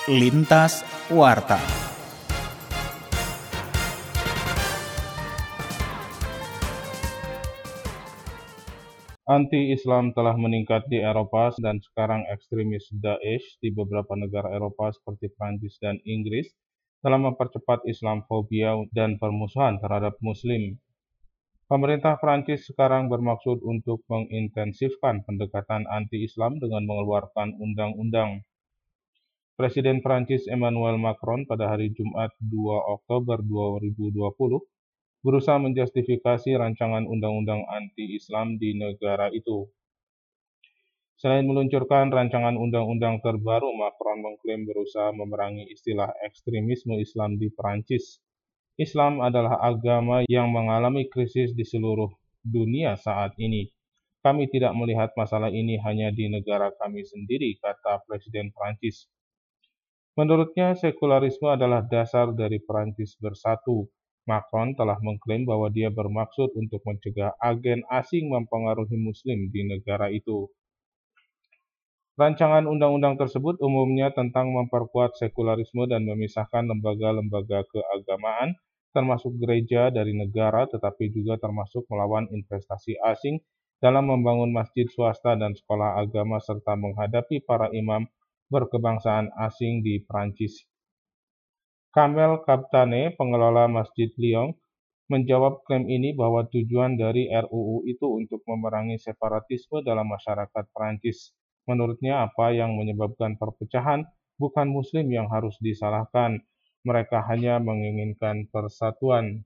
Lintas Warta. Anti-Islam telah meningkat di Eropa dan sekarang ekstremis Daesh di beberapa negara Eropa seperti Prancis dan Inggris telah mempercepat Islamofobia dan permusuhan terhadap Muslim. Pemerintah Prancis sekarang bermaksud untuk mengintensifkan pendekatan anti-Islam dengan mengeluarkan undang-undang. Presiden Prancis Emmanuel Macron pada hari Jumat 2 Oktober 2020 berusaha menjustifikasi rancangan undang-undang anti-Islam di negara itu. Selain meluncurkan rancangan undang-undang terbaru, Macron mengklaim berusaha memerangi istilah ekstremisme Islam di Prancis. Islam adalah agama yang mengalami krisis di seluruh dunia saat ini. Kami tidak melihat masalah ini hanya di negara kami sendiri, kata Presiden Prancis. Menurutnya, sekularisme adalah dasar dari Prancis bersatu. Macron telah mengklaim bahwa dia bermaksud untuk mencegah agen asing mempengaruhi Muslim di negara itu. Rancangan undang-undang tersebut umumnya tentang memperkuat sekularisme dan memisahkan lembaga-lembaga keagamaan, termasuk gereja dari negara, tetapi juga termasuk melawan investasi asing dalam membangun masjid swasta dan sekolah agama serta menghadapi para imam berkebangsaan asing di Prancis. Kamel Kaptane, pengelola Masjid Lyon, menjawab klaim ini bahwa tujuan dari RUU itu untuk memerangi separatisme dalam masyarakat Prancis. Menurutnya, apa yang menyebabkan perpecahan bukan Muslim yang harus disalahkan, mereka hanya menginginkan persatuan.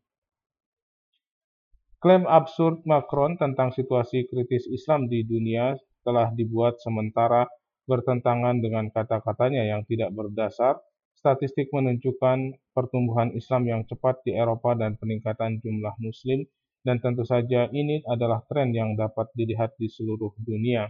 Klaim absurd Macron tentang situasi kritis Islam di dunia telah dibuat sementara bertentangan dengan kata-katanya yang tidak berdasar. Statistik menunjukkan pertumbuhan Islam yang cepat di Eropa dan peningkatan jumlah Muslim, dan tentu saja ini adalah tren yang dapat dilihat di seluruh dunia.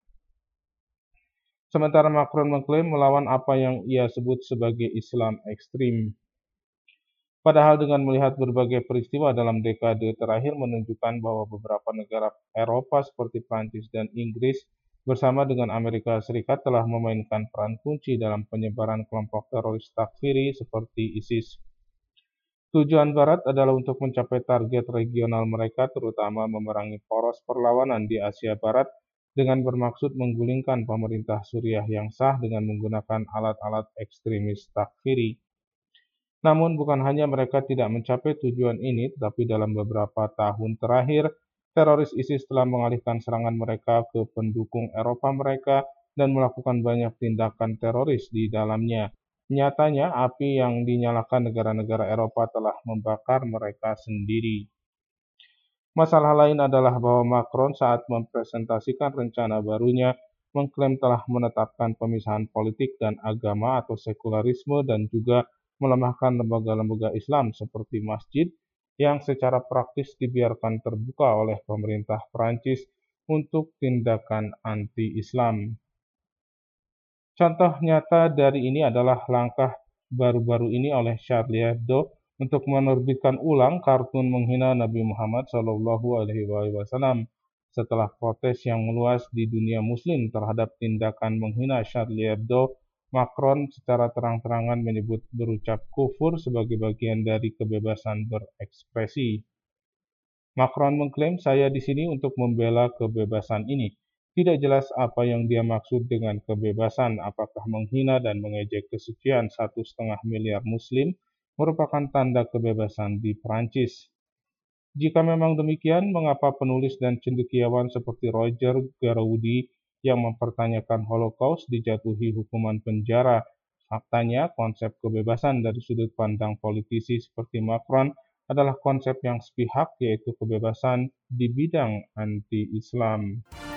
Sementara Macron mengklaim melawan apa yang ia sebut sebagai Islam ekstrim. Padahal dengan melihat berbagai peristiwa dalam dekade terakhir menunjukkan bahwa beberapa negara Eropa seperti Prancis dan Inggris bersama dengan Amerika Serikat telah memainkan peran kunci dalam penyebaran kelompok teroris takfiri seperti ISIS. Tujuan Barat adalah untuk mencapai target regional mereka, terutama memerangi poros perlawanan di Asia Barat dengan bermaksud menggulingkan pemerintah Suriah yang sah dengan menggunakan alat-alat ekstremis takfiri. Namun bukan hanya mereka tidak mencapai tujuan ini, tetapi dalam beberapa tahun terakhir, teroris ISIS telah mengalihkan serangan mereka ke pendukung Eropa mereka dan melakukan banyak tindakan teroris di dalamnya. Nyatanya, api yang dinyalakan negara-negara Eropa telah membakar mereka sendiri. Masalah lain adalah bahwa Macron saat mempresentasikan rencana barunya mengklaim telah menetapkan pemisahan politik dan agama atau sekularisme dan juga melemahkan lembaga-lembaga Islam seperti masjid yang secara praktis dibiarkan terbuka oleh pemerintah Prancis untuk tindakan anti-Islam. Contoh nyata dari ini adalah langkah baru-baru ini oleh Charlie Hebdo untuk menerbitkan ulang kartun menghina Nabi Muhammad SAW. Setelah protes yang meluas di dunia Muslim terhadap tindakan menghina Charlie Hebdo, Macron secara terang-terangan menyebut berucap kufur sebagai bagian dari kebebasan berekspresi. Macron mengklaim, "Saya di sini untuk membela kebebasan ini." Tidak jelas apa yang dia maksud dengan kebebasan, apakah menghina dan mengejek kesucian 1,5 miliar Muslim merupakan tanda kebebasan di Prancis. Jika memang demikian, mengapa penulis dan cendekiawan seperti Roger Garaudy yang mempertanyakan Holocaust dijatuhi hukuman penjara? Faktanya, konsep kebebasan dari sudut pandang politisi seperti Macron adalah konsep yang sepihak, yaitu kebebasan di bidang anti-Islam.